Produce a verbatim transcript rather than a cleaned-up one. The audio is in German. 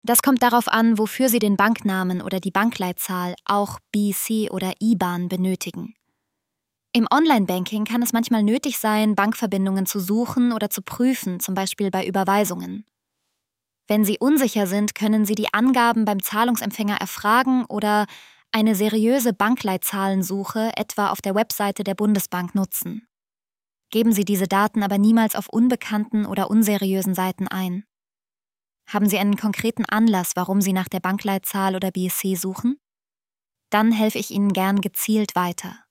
Das kommt darauf an, wofür Sie den Banknamen oder die Bankleitzahl, auch B C oder I B A N, benötigen. Im Online-Banking kann es manchmal nötig sein, Bankverbindungen zu suchen oder zu prüfen, zum Beispiel bei Überweisungen. Wenn Sie unsicher sind, können Sie die Angaben beim Zahlungsempfänger erfragen oder eine seriöse Bankleitzahlensuche etwa auf der Webseite der Bundesbank nutzen. Geben Sie diese Daten aber niemals auf unbekannten oder unseriösen Seiten ein. Haben Sie einen konkreten Anlass, warum Sie nach der Bankleitzahl oder B C suchen? Dann helfe ich Ihnen gern gezielt weiter.